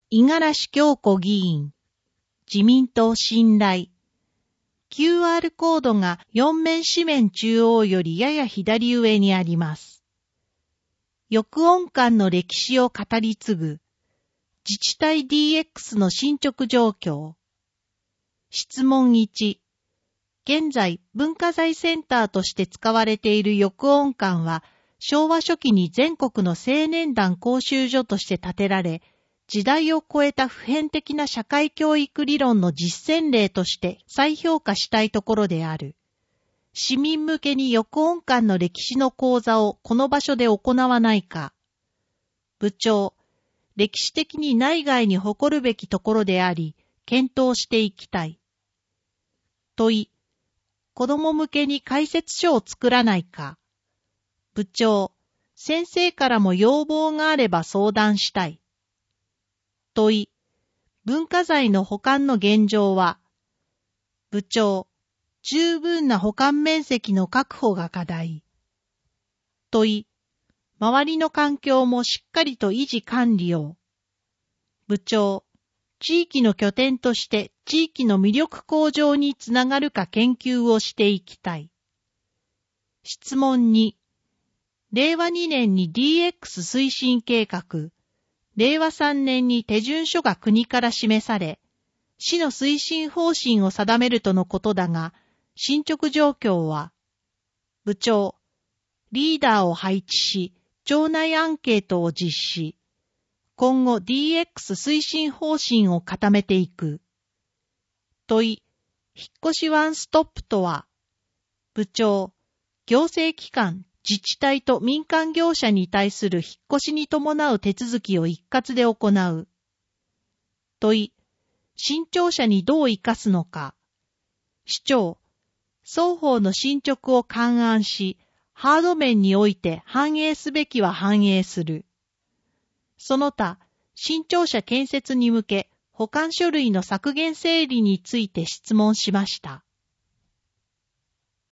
五十嵐恭子議員、自民党信頼。QR コードが4面紙面中央よりやや左上にあります。翼音感の歴史を語り継ぐ、自治体 DX の進捗状況。質問1。現在、文化財センターとして使われている翼音館は、昭和初期に全国の青年団講習所として建てられ、時代を超えた普遍的な社会教育理論の実践例として再評価したいところである。市民向けに翼音館の歴史の講座をこの場所で行わないか。部長、歴史的に内外に誇るべきところであり、検討していきたい。問い、子供向けに解説書を作らないか。部長、先生からも要望があれば相談したい。問い、文化財の保管の現状は。部長、十分な保管面積の確保が課題。問い、周りの環境もしっかりと維持管理を。部長、地域の拠点として地域の魅力向上につながるか研究をしていきたい。質問2。令和2年に DX 推進計画、令和3年に手順書が国から示され、市の推進方針を定めるとのことだが、進捗状況は、部長、リーダーを配置し、町内アンケートを実施。今後 DX 推進方針を固めていく。問い、引っ越しワンストップとは、部長、行政機関、自治体と民間業者に対する引っ越しに伴う手続きを一括で行う。問い、新庁舎にどう生かすのか。市長、双方の進捗を勘案し、ハード面において反映すべきは反映する。その他、新庁舎建設に向け、保管書類の削減整理について質問しました。